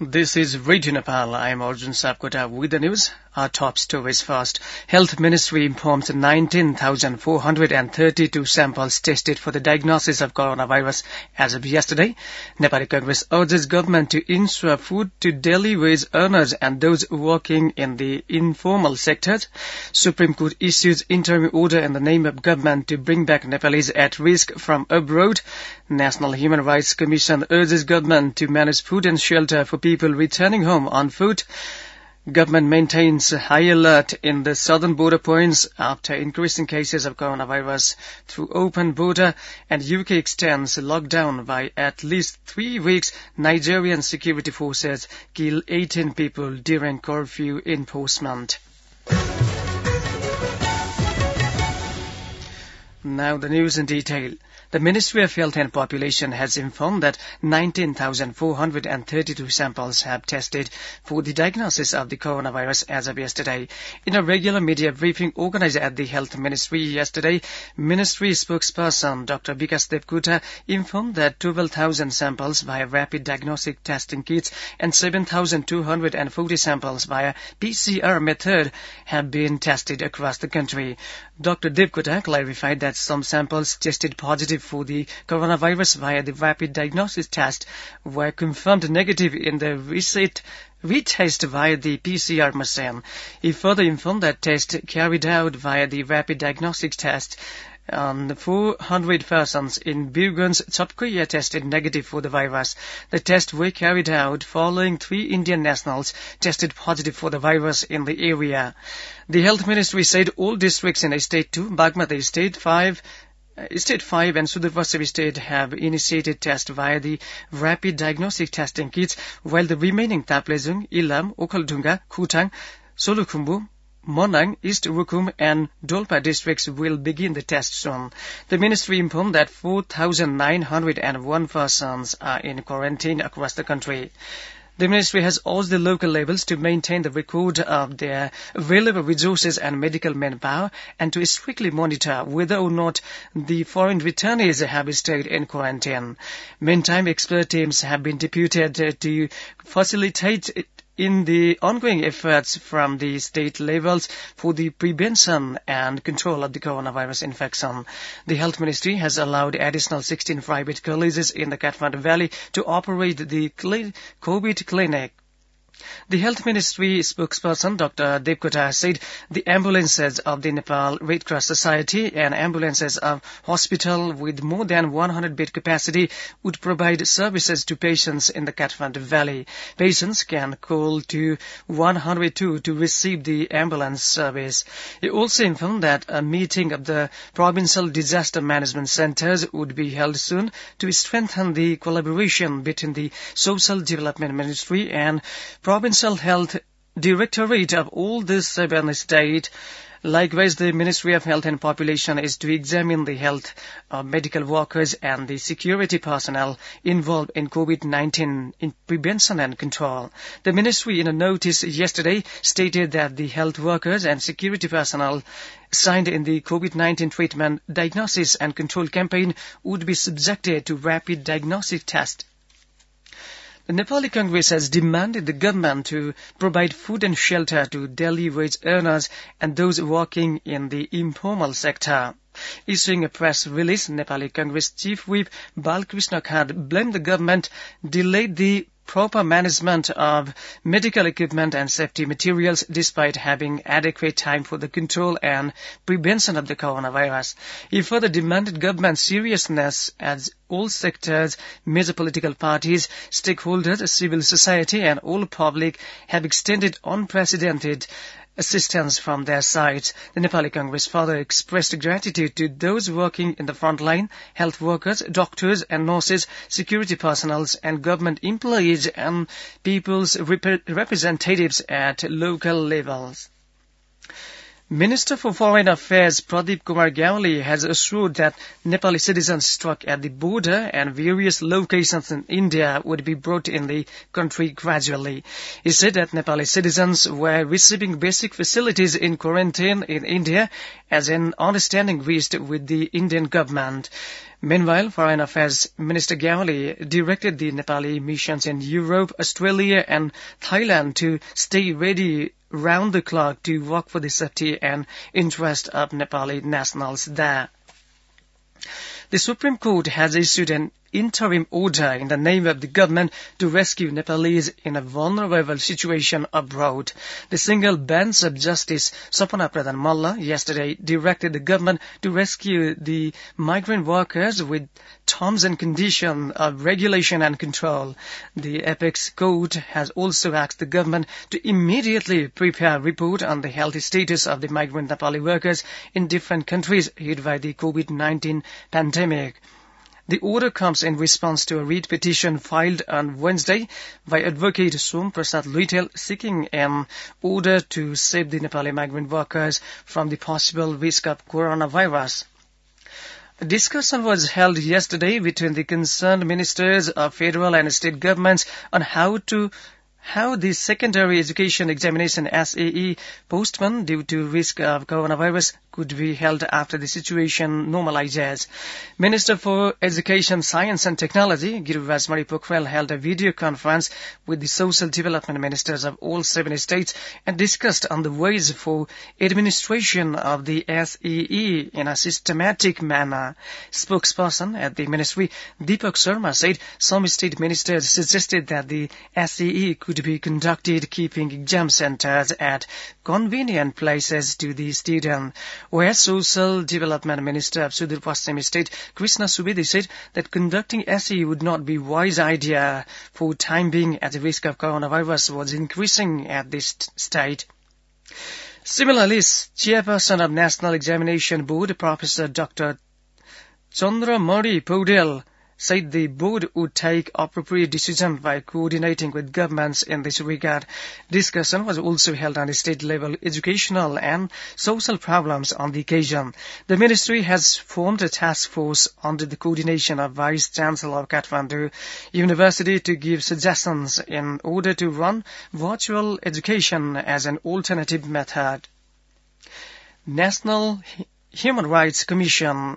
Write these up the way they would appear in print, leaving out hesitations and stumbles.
This is Radio Nepal. I am Arjun Sapkota with the news. Our top stories first. Health Ministry informs 19,432 samples tested for the diagnosis of coronavirus as of yesterday. Nepali Congress urges government to ensure food to daily wage earners and those working in the informal sectors. Supreme Court issues interim order in the name of government to bring back Nepalis at risk from abroad. National Human Rights Commission urges government to manage food and shelter for people returning home on foot. Government maintains high alert in the southern border points after increasing cases of coronavirus through open border, and UK extends lockdown by at least 3 weeks. Nigerian security forces kill 18 people during curfew enforcement. Now the news in detail. The Ministry of Health and Population has informed that 19,432 samples have tested for the diagnosis of the coronavirus as of yesterday. In a regular media briefing organized at the Health Ministry yesterday, Ministry spokesperson Dr. Vikas Devkuta informed that 12,000 samples via rapid diagnostic testing kits and 7,240 samples via PCR method have been tested across the country. Dr. Devkuta clarified that some samples tested positive for the coronavirus via the rapid diagnosis test were confirmed negative in the retest via the PCR machine. He further informed that tests carried out via the rapid diagnostic test on 400 persons in Birgun's Chapkoya tested negative for the virus. The tests were carried out following 3 Indian nationals tested positive for the virus in the area. The Health Ministry said all districts in State 2, Bagmati State 5 and Sudurpashchim State have initiated tests via the rapid diagnostic testing kits, while the remaining Taplejung, Ilam, Okhaldhunga, Khutang, Solukhumbu, Monang, East Rukum and Dolpa districts will begin the test soon. The ministry informed that 4,901 persons are in quarantine across the country. The ministry has urged the local levels to maintain the record of their available resources and medical manpower and to strictly monitor whether or not the foreign returnees have stayed in quarantine. Meantime, expert teams have been deputed to facilitate in the ongoing efforts from the state levels for the prevention and control of the coronavirus infection. The Health Ministry has allowed additional 16 private colleges in the Kathmandu Valley to operate the COVID clinic. The Health Ministry spokesperson Dr. Devkuta said the ambulances of the Nepal Red Cross Society and ambulances of hospital with more than 100 bed capacity would provide services to patients in the Kathmandu Valley. Patients can call to 102 to receive the ambulance service. He also informed that a meeting of the provincial disaster management centers would be held soon to strengthen the collaboration between the Social Development Ministry and Provincial Health Directorate of all the 7 states. Likewise, the Ministry of Health and Population is to examine the health of medical workers and the security personnel involved in COVID-19 in prevention and control. The ministry, in a notice yesterday, stated that the health workers and security personnel signed in the COVID-19 treatment, diagnosis and control campaign would be subjected to rapid diagnostic test. The Nepali Congress has demanded the government to provide food and shelter to daily wage earners and those working in the informal sector. Issuing a press release, Nepali Congress Chief Whip Balkrishna Khad blamed the government delayed the proper management of medical equipment and safety materials despite having adequate time for the control and prevention of the coronavirus. He further demanded government seriousness as all sectors, major political parties, stakeholders, civil society and all public have extended unprecedented assistance from their sides. The Nepali Congress further expressed gratitude to those working in the front line, health workers, doctors and nurses, security personnel and government employees and people's representatives at local levels. Minister for Foreign Affairs Pradeep Kumar Gyawali has assured that Nepali citizens struck at the border and various locations in India would be brought in the country gradually. He said that Nepali citizens were receiving basic facilities in quarantine in India as an understanding reached with the Indian government. Meanwhile, Foreign Affairs Minister Gyawali directed the Nepali missions in Europe, Australia and Thailand to stay ready round the clock to work for the safety and interest of Nepali nationals there. The Supreme Court has issued an interim order in the name of the government to rescue Nepalese in a vulnerable situation abroad. The single bench of Justice Sapana Pradhan Malla yesterday directed the government to rescue the migrant workers with terms and conditions of regulation and control. The apex court has also asked the government to immediately prepare a report on the health status of the migrant Nepali workers in different countries hit by the COVID-19 pandemic. The order comes in response to a writ petition filed on Wednesday by Advocate Som Prasad Luitel seeking an order to save the Nepali migrant workers from the possible risk of coronavirus. A discussion was held yesterday between the concerned ministers of federal and state governments on how the secondary education examination SAE postponed due to risk of coronavirus could be held after the situation normalizes. Minister for Education, Science and Technology, Giriraj Mari Pokhrel, held a video conference with the social development ministers of all 7 states and discussed on the ways for administration of the SAE in a systematic manner. Spokesperson at the ministry, Deepak Sharma, said some state ministers suggested that the SAE could be conducted keeping exam centers at convenient places to the student. Where Social Development Minister of Sudur Paschim State, Krishna Subedi, said that conducting SAE would not be a wise idea for time being as the risk of coronavirus was increasing at this state. Similarly, Chairperson of National Examination Board, Professor Dr. Chandra Mari Paudel, said the board would take appropriate decisions by coordinating with governments in this regard. Discussion was also held on the state-level educational and social problems on the occasion. The ministry has formed a task force under the coordination of Vice Chancellor of Kathmandu University to give suggestions in order to run virtual education as an alternative method. National Human Rights Commission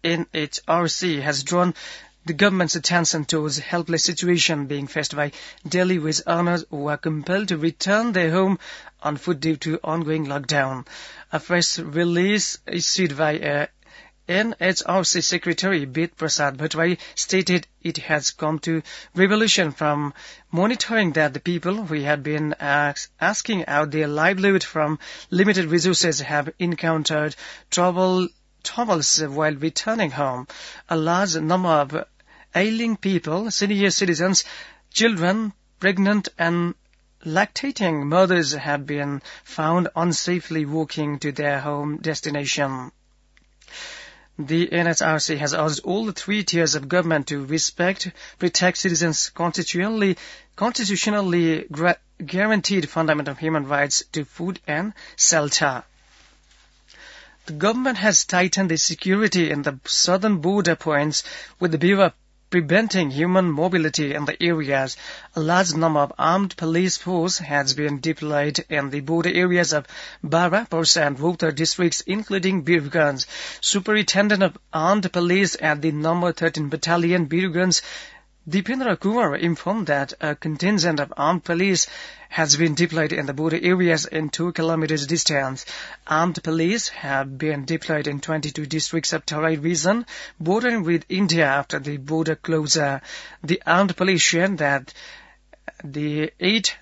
NHRC has drawn the government's attention towards the helpless situation being faced by Delhi wage earners who are compelled to return their home on foot due to ongoing lockdown. A press release issued by NHRC Secretary Bid Prasad Bhatwai stated it has come to revolution from monitoring that the people who had been asking out their livelihood from limited resources have encountered troubles while returning home. A large number of ailing people, senior citizens, children, pregnant and lactating mothers have been found unsafely walking to their home destination. The NHRC has urged all the 3 tiers of government to respect, protect citizens' constitutionally guaranteed fundamental human rights to food and shelter. The government has tightened the security in the southern border points with the Bureau of Preventing Human Mobility in the areas. A large number of armed police force has been deployed in the border areas of Bara, Parsa and Rohtak districts, including Birganj. Superintendent of Armed Police at the No. 13 Battalion, Birganj, Deependra Kumar, informed that a contingent of armed police has been deployed in the border areas in 2 kilometers distance. Armed police have been deployed in 22 districts of Tarai region, bordering with India after the border closure. The armed police shared that the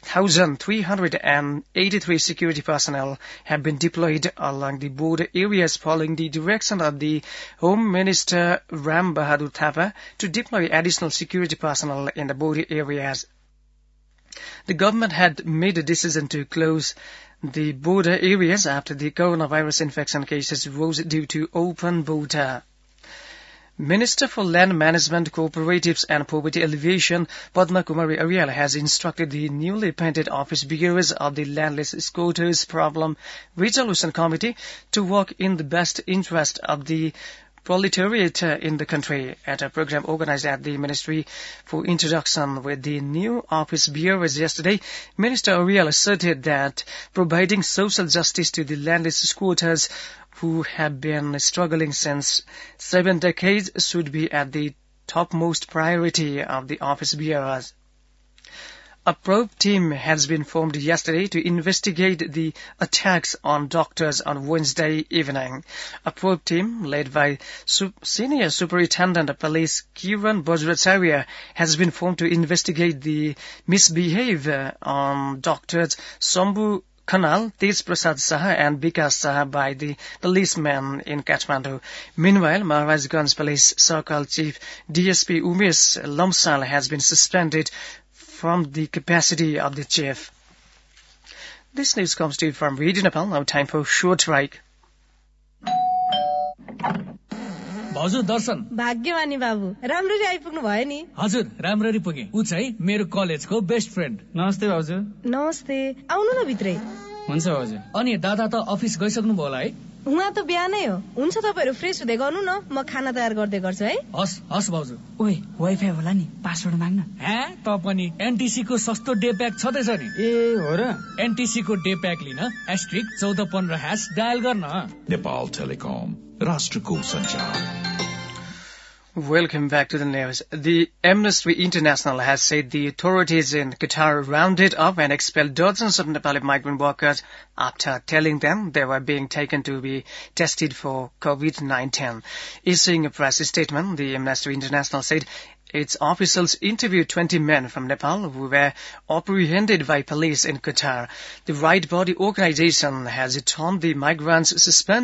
8,383 security personnel have been deployed along the border areas following the direction of the Home Minister Ram Bahadur Thapa to deploy additional security personnel in the border areas. The government had made a decision to close the border areas after the coronavirus infection cases rose due to open border. Minister for Land Management, Cooperatives and Poverty Alleviation, Padma Kumari Ariel, has instructed the newly appointed office bearers of the Landless Squatters Problem Resolution Committee to work in the best interest of the proletariat in the country. At a program organized at the Ministry for introduction with the new office bearers yesterday, Minister Ariel asserted that providing social justice to the landless squatters who have been struggling since 7 decades should be at the topmost priority of the office bearers. A probe team has been formed yesterday to investigate the attacks on doctors on Wednesday evening. A probe team led by Senior Superintendent of Police Kiran Bajracharya has been formed to investigate the misbehavior on doctors Shambhu Khanal, Tej Prasad Saha and Vikas Saha by the policemen in Kathmandu. Meanwhile, Maharajganj Police Circle Chief DSP Umesh Lamsal has been suspended from the capacity of the chief. This news comes to you from Radio Nepal. Now time for short break. भाउजू दर्शन भाग्यमानी बाबु राम्ररी आइपुग्नु भयो नि हजुर राम्ररी पुगे उ चाहिँ मेरो कलेजको बेस्ट फ्रेन्ड नमस्ते भाउजू नमस्ते आउनु न भित्रै हुन्छ भाउजू अनि दादा त अफिस गइसक्नु भयो होला है उहाँ त बिहानै हो हुन्छ तपाईहरु फ्रेश हुँदै गर्नु न म खाना तयार गर्दै गर्छु है हस् हस् भाउजू ओइ वाइफाई होला नि पासवर्ड माग्न हे त पनि एनटीसी को सस्तो डे प्याक छदैछ नि ए हो र एनटीसी को डे प्याक लिन *1415# डायल गर्न नेपाल टेलिकम राष्ट्रको सञ्चार. Welcome back to the news. The Amnesty International has said the authorities in Qatar rounded up and expelled dozens of Nepali migrant workers after telling them they were being taken to be tested for COVID-19. Issuing a press statement, the Amnesty International said its officials interviewed 20 men from Nepal who were apprehended by police in Qatar. The Right Body organization has termed the migrants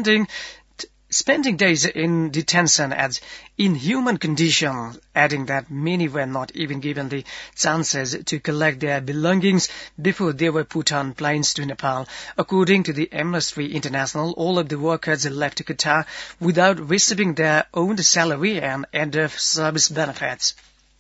spending days in detention as inhuman conditions, adding that many were not even given the chances to collect their belongings before they were put on planes to Nepal. According to the Amnesty International, all of the workers left Qatar without receiving their own salary and end of service benefits.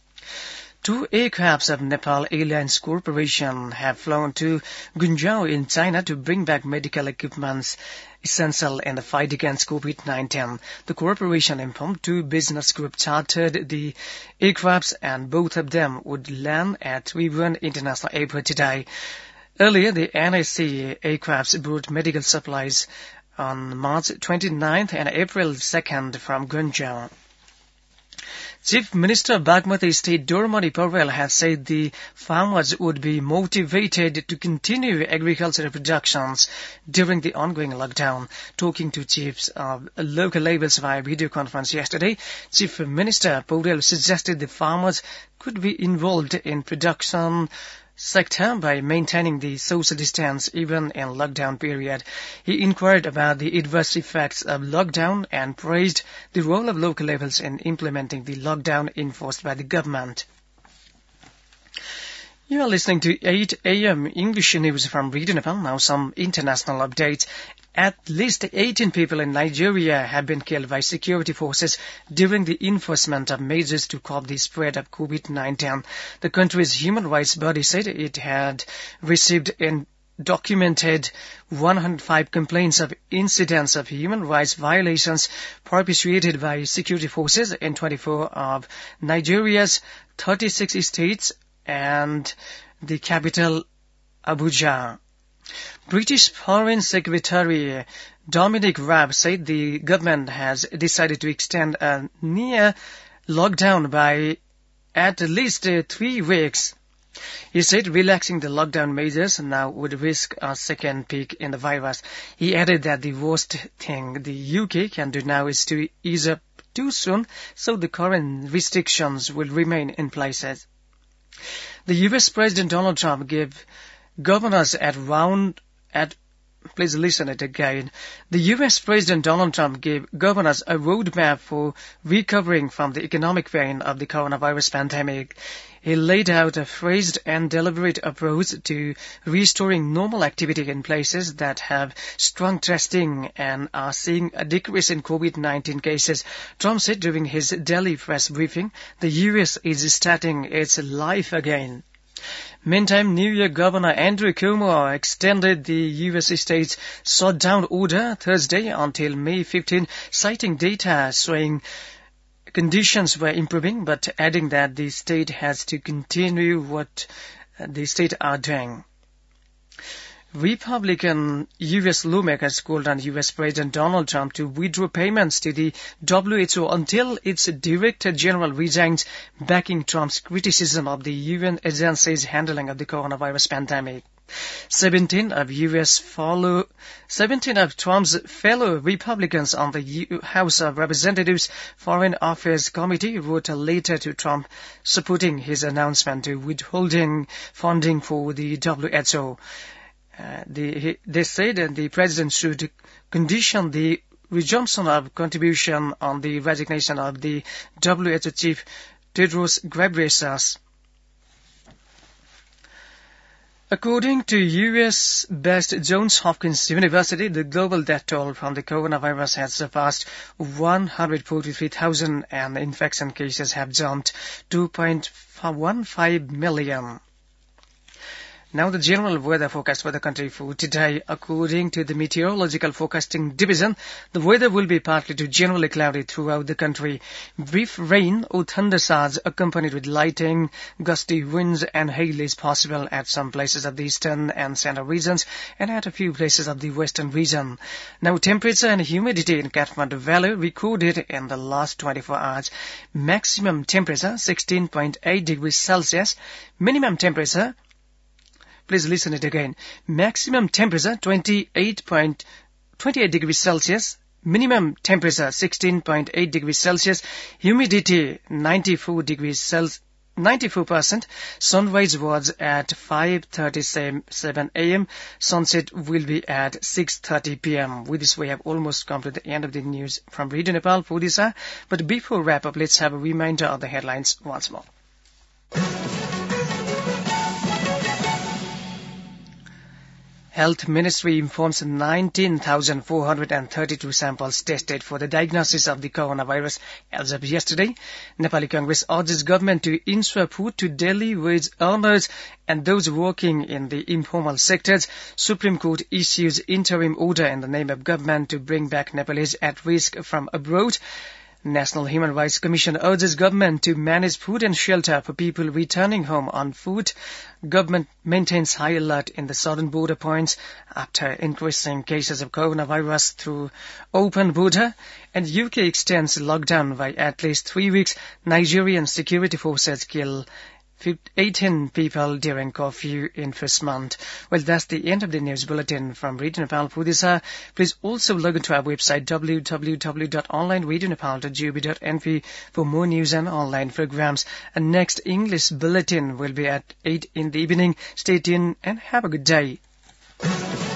2 aircrafts of Nepal Airlines Corporation have flown to Gunjau in China to bring back medical equipment essential in the fight against COVID-19. The corporation informed 2 business groups chartered the aircrafts and both of them would land at Tribhuvan International Airport today. Earlier, the NSC aircrafts brought medical supplies on March 29th and April 2nd from Gunjau. Chief Minister of Bagmati State Dormani Pavel has said the farmers would be motivated to continue agricultural productions during the ongoing lockdown. Talking to chiefs of local levels via video conference yesterday, Chief Minister Pavel suggested the farmers could be involved in production sector by maintaining the social distance even in lockdown period. He inquired about the adverse effects of lockdown and praised the role of local levels in implementing the lockdown enforced by the government. You are listening to 8 a.m. English news from Radio Nepal. Now some international updates. At least 18 people in Nigeria have been killed by security forces during the enforcement of measures to curb the spread of COVID-19. The country's human rights body said it had received and documented 105 complaints of incidents of human rights violations perpetrated by security forces in 24 of Nigeria's 36 states and the capital, Abuja. British Foreign Secretary Dominic Raab said the government has decided to extend a near lockdown by at least 3 weeks. He said relaxing the lockdown measures now would risk a second peak in the virus. He added that the worst thing the UK can do now is to ease up too soon, so the current restrictions will remain in place. The U.S. President Donald Trump gave governors at Please listen it again. The U.S. President Donald Trump gave governors a roadmap for recovering from the economic pain of the coronavirus pandemic. He laid out a phased and deliberate approach to restoring normal activity in places that have strong testing and are seeing a decrease in COVID-19 cases. Trump said during his daily press briefing, the U.S. is starting its life again. Meantime, New York Governor Andrew Cuomo extended the U.S. state's shutdown order Thursday until May 15, citing data showing conditions were improving, but adding that the state has to continue what the state are doing. Republican U.S. lawmakers called on U.S. President Donald Trump to withdraw payments to the WHO until its Director General resigns, backing Trump's criticism of the UN agency's handling of the coronavirus pandemic. 17 of Trump's fellow Republicans on the House of Representatives Foreign Affairs Committee wrote a letter to Trump supporting his announcement to withholding funding for the WHO. They said that the president should condition the resumption of contribution on the resignation of the WHO chief Tedros Ghebreyesus. According to U.S.-based Johns Hopkins University, the global death toll from the coronavirus has surpassed 143,000 and infection cases have jumped 2.15 million. Now the general weather forecast for the country for today. According to the Meteorological Forecasting Division, the weather will be partly to generally cloudy throughout the country. Brief rain or thundershowers accompanied with lightning, gusty winds and hail is possible at some places of the eastern and central regions and at a few places of the western region. Now temperature and humidity in Kathmandu Valley recorded in the last 24 hours. Maximum temperature 16.8 degrees Celsius. Minimum temperature, please listen it again. Maximum temperature 28 degrees Celsius. Minimum temperature 16.8 degrees Celsius. Humidity 94%. Sunrise was at 5:37 a.m. Sunset will be at 6:30 p.m. With this, we have almost come to the end of the news from Radio Nepal for this hour. But before wrap up, let's have a reminder of the headlines once more. Health Ministry informs 19,432 samples tested for the diagnosis of the coronavirus as of yesterday. Nepali Congress urges government to ensure food to daily wage earners and those working in the informal sectors. Supreme Court issues interim order in the name of government to bring back Nepalese at risk from abroad. National Human Rights Commission urges government to manage food and shelter for people returning home on foot. Government maintains high alert in the southern border points after increasing cases of coronavirus through open border. And UK extends lockdown by at least 3 weeks. Nigerian security forces kill 18 people during curfew in first month. Well, that's the end of the news bulletin from Radio Nepal for this hour. Please also log into our website www.onlineradionepal.gov.np for more news and online programs. And next English bulletin will be at 8 in the evening. Stay tuned and have a good day.